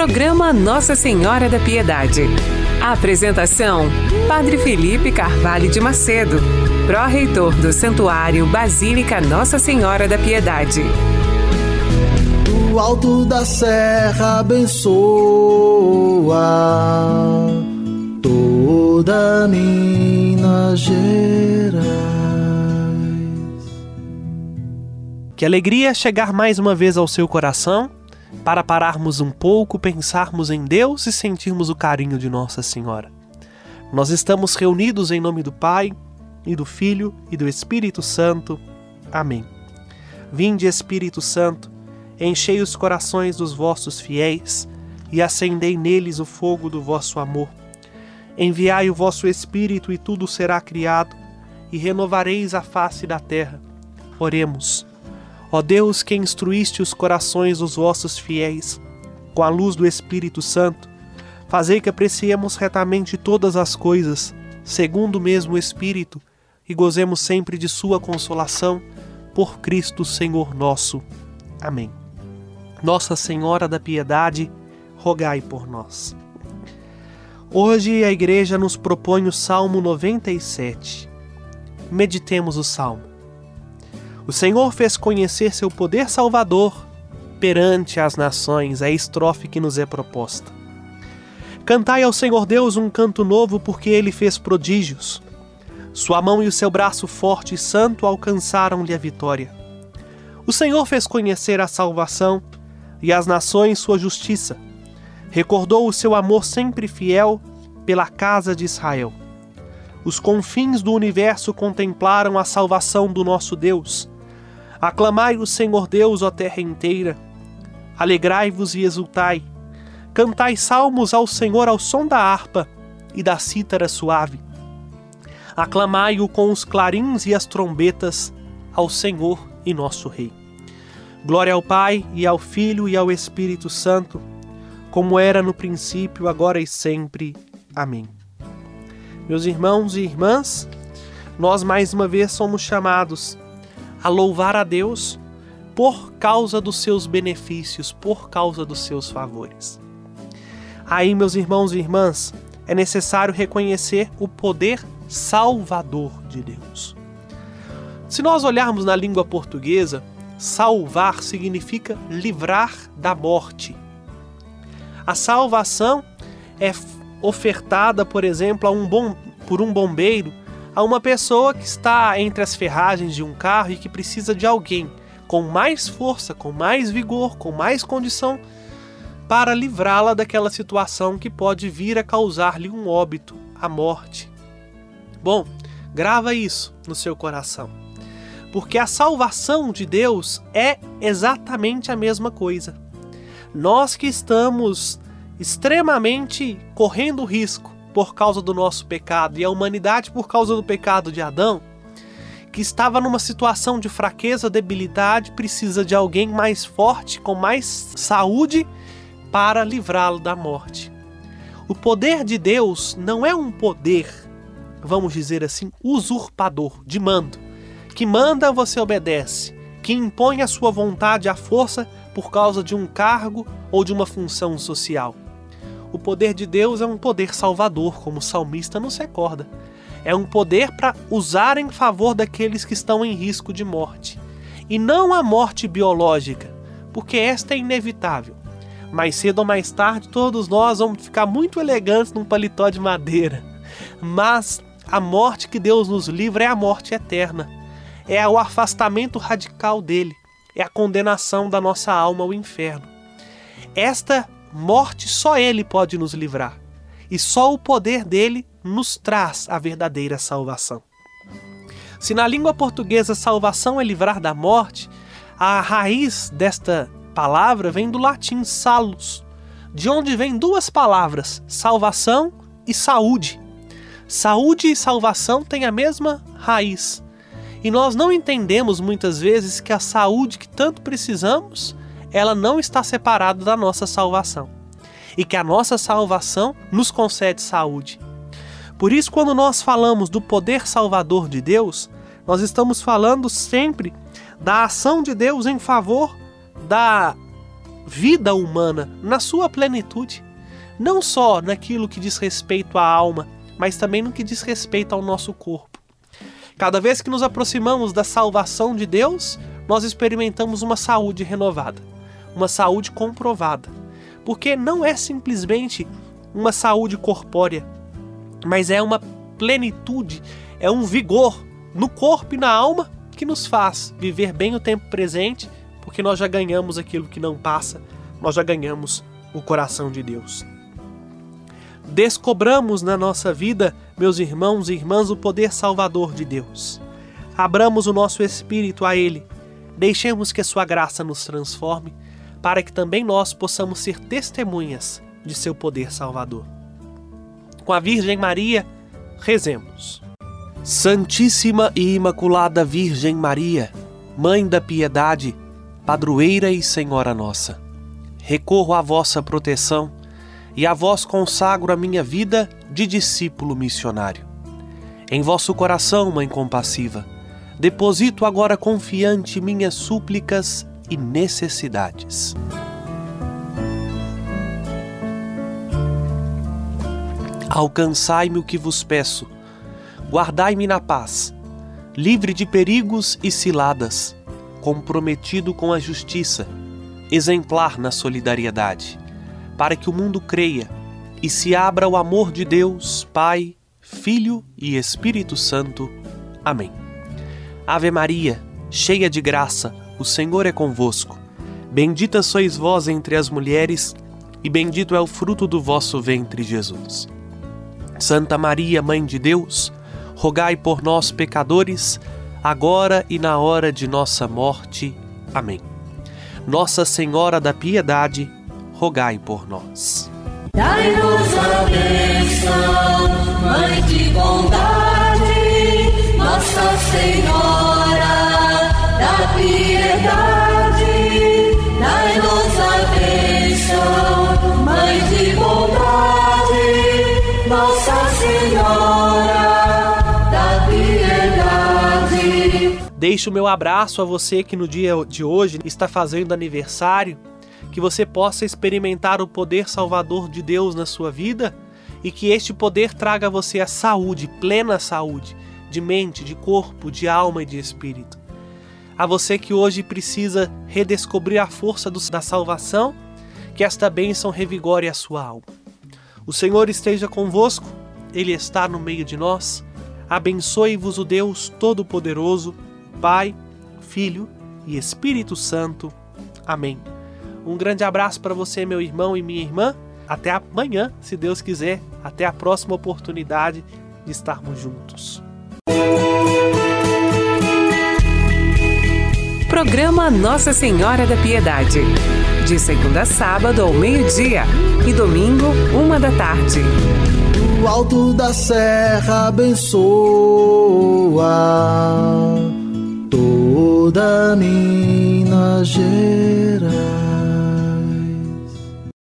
Programa Nossa Senhora da Piedade. A apresentação: Padre Felipe Carvalho de Macedo, pró-reitor do Santuário Basílica Nossa Senhora da Piedade. Do alto da serra abençoa toda Minas Gerais. Que alegria chegar mais uma vez ao seu coração para pararmos um pouco, pensarmos em Deus e sentirmos o carinho de Nossa Senhora. Nós estamos reunidos em nome do Pai, e do Filho, e do Espírito Santo. Amém. Vinde, Espírito Santo, enchei os corações dos vossos fiéis e acendei neles o fogo do vosso amor. Enviai o vosso Espírito e tudo será criado, e renovareis a face da terra. Oremos. Ó Deus, que instruíste os corações dos vossos fiéis com a luz do Espírito Santo, fazei que apreciemos retamente todas as coisas, segundo o mesmo Espírito, e gozemos sempre de sua consolação, por Cristo Senhor nosso. Amém. Nossa Senhora da Piedade, rogai por nós. Hoje a Igreja nos propõe o Salmo 97. Meditemos o Salmo. O Senhor fez conhecer seu poder salvador perante as nações, a estrofe que nos é proposta. Cantai ao Senhor Deus um canto novo, porque Ele fez prodígios. Sua mão e o seu braço forte e santo alcançaram-lhe a vitória. O Senhor fez conhecer a salvação e as nações sua justiça. Recordou o seu amor sempre fiel pela casa de Israel. Os confins do universo contemplaram a salvação do nosso Deus. Aclamai o Senhor Deus, ó terra inteira. Alegrai-vos e exultai. Cantai salmos ao Senhor ao som da harpa e da cítara suave. Aclamai-o com os clarins e as trombetas, ao Senhor e nosso Rei. Glória ao Pai, e ao Filho, e ao Espírito Santo, como era no princípio, agora e sempre. Amém. Meus irmãos e irmãs, nós mais uma vez somos chamados a louvar a Deus por causa dos seus benefícios, por causa dos seus favores. Aí, meus irmãos e irmãs, é necessário reconhecer o poder salvador de Deus. Se nós olharmos na língua portuguesa, salvar significa livrar da morte. A salvação é ofertada, por exemplo, por um bombeiro a uma pessoa que está entre as ferragens de um carro e que precisa de alguém com mais força, com mais vigor, com mais condição para livrá-la daquela situação que pode vir a causar-lhe um óbito, a morte. Bom, grava isso no seu coração, porque a salvação de Deus é exatamente a mesma coisa. Nós que estamos extremamente correndo risco por causa do nosso pecado, e a humanidade por causa do pecado de Adão, que estava numa situação de fraqueza, debilidade, precisa de alguém mais forte, com mais saúde, para livrá-lo da morte. O poder de Deus não é um poder, vamos dizer assim, usurpador, de mando, que manda, você obedece, que impõe a sua vontade à força por causa de um cargo ou de uma função social. O poder de Deus é um poder salvador, como o salmista nos recorda. É um poder para usar em favor daqueles que estão em risco de morte. E não a morte biológica, porque esta é inevitável. Mais cedo ou mais tarde, todos nós vamos ficar muito elegantes num paletó de madeira. Mas a morte que Deus nos livra é a morte eterna. É o afastamento radical dele. É a condenação da nossa alma ao inferno. Esta morte só Ele pode nos livrar. E só o poder dele nos traz a verdadeira salvação. Se na língua portuguesa salvação é livrar da morte, a raiz desta palavra vem do latim salus, de onde vem duas palavras, salvação e saúde. Saúde e salvação têm a mesma raiz. E nós não entendemos muitas vezes que a saúde que tanto precisamos, ela não está separada da nossa salvação. E que a nossa salvação nos concede saúde. Por isso, quando nós falamos do poder salvador de Deus, nós estamos falando sempre da ação de Deus em favor da vida humana na sua plenitude, não só naquilo que diz respeito à alma, mas também no que diz respeito ao nosso corpo. Cada vez que nos aproximamos da salvação de Deus, nós experimentamos uma saúde renovada, uma saúde comprovada, porque não é simplesmente uma saúde corpórea, mas é uma plenitude, é um vigor no corpo e na alma que nos faz viver bem o tempo presente, porque nós já ganhamos aquilo que não passa, nós já ganhamos o coração de Deus. Descobramos na nossa vida, meus irmãos e irmãs, o poder salvador de Deus. Abramos o nosso espírito a Ele, deixemos que a sua graça nos transforme, para que também nós possamos ser testemunhas de seu poder salvador. Com a Virgem Maria, rezemos. Santíssima e Imaculada Virgem Maria, Mãe da Piedade, Padroeira e Senhora nossa, recorro à vossa proteção e a vós consagro a minha vida de discípulo missionário. Em vosso coração, Mãe compassiva, deposito agora confiante minhas súplicas e necessidades. Alcançai-me o que vos peço, guardai-me na paz, livre de perigos e ciladas, comprometido com a justiça, exemplar na solidariedade, para que o mundo creia e se abra ao amor de Deus, Pai, Filho e Espírito Santo. Amém. Ave Maria, cheia de graça, o Senhor é convosco. Bendita sois vós entre as mulheres, e bendito é o fruto do vosso ventre, Jesus. Santa Maria, Mãe de Deus, rogai por nós, pecadores, agora e na hora de nossa morte. Amém. Nossa Senhora da Piedade, rogai por nós. Dai-nos a bênção, Mãe de bondade, Nossa Senhora da Piedade. Dai-nos a bênção, Mãe de bondade, Nossa Senhora da Piedade. Deixo o meu abraço a você que no dia de hoje está fazendo aniversário, que você possa experimentar o poder salvador de Deus na sua vida e que este poder traga a você a saúde, plena saúde, de mente, de corpo, de alma e de espírito. A você que hoje precisa redescobrir a força da salvação, que esta bênção revigore a sua alma. O Senhor esteja convosco, Ele está no meio de nós. Abençoe-vos o Deus Todo-Poderoso, Pai, Filho e Espírito Santo. Amém. Um grande abraço para você, meu irmão e minha irmã. Até amanhã, se Deus quiser. Até a próxima oportunidade de estarmos juntos. Programa Nossa Senhora da Piedade. De segunda a sábado ao meio-dia e domingo, 1h. Do alto da serra abençoa toda Minas Gerais.